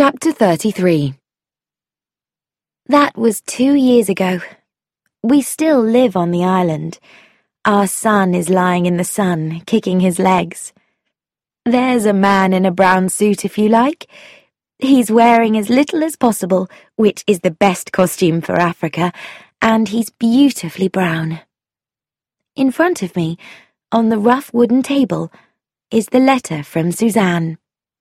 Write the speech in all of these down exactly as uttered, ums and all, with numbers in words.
Chapter thirty-three. That was two years ago. We still live on the island. Our son is lying in the sun, kicking his legs. There's a man in a brown suit, if you like. He's wearing as little as possible, which is the best costume for Africa, and he's beautifully brown. In front of me, on the rough wooden table, is the letter from Suzanne.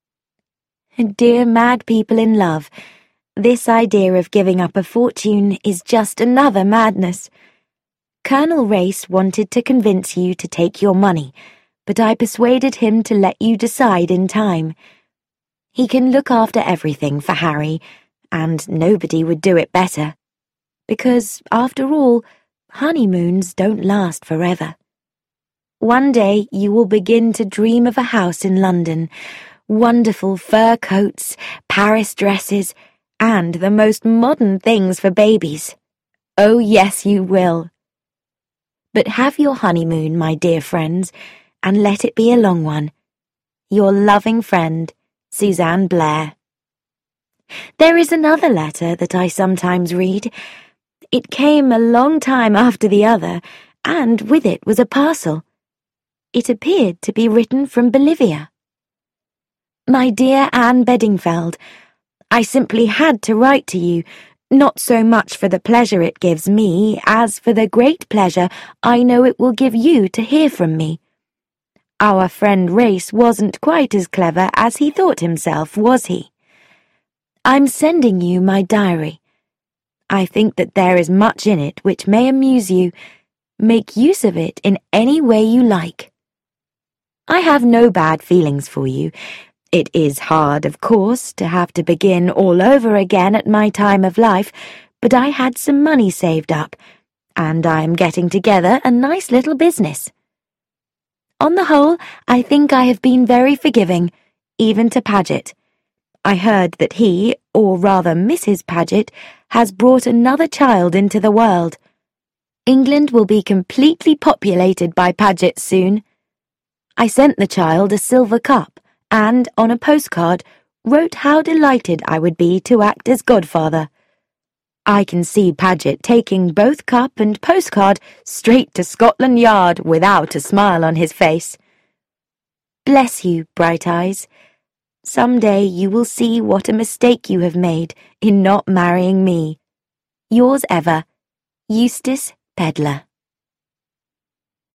Dear mad people in love, this idea of giving up a fortune is just another madness. Colonel Race wanted to convince you to take your money, but I persuaded him to let you decide in time. He can look after everything for Harry, and nobody would do it better. Because, after all, honeymoons don't last forever. One day you will begin to dream of a house in London, wonderful fur coats, Paris dresses, and the most modern things for babies. Oh, yes, you will. But have your honeymoon, my dear friends, and let it be a long one. Your loving friend, Suzanne Blair. There is another letter that I sometimes read. It came a long time after the other, and with it was a parcel. It appeared to be written from Bolivia. My dear Anne Bedingfeld, I simply had to write to you, not so much for the pleasure it gives me, as for the great pleasure I know it will give you to hear from me. Our friend Race wasn't quite as clever as he thought himself, was he? I'm sending you my diary. I think that there is much in it which may amuse you. Make use of it in any way you like. I have no bad feelings for you. It is hard, of course, to have to begin all over again at my time of life, but I had some money saved up, and I am getting together a nice little business. On the whole, I think I have been very forgiving, even to Paget. I heard that he, or rather Missus Paget, has brought another child into the world. England will be completely populated by Pagets soon. I sent the child a silver cup, and, on a postcard, wrote how delighted I would be to act as godfather. I can see Paget taking both cup and postcard straight to Scotland Yard without a smile on his face. Bless you, Bright Eyes. Some day you will see what a mistake you have made in not marrying me. Yours ever, Eustace Pedler.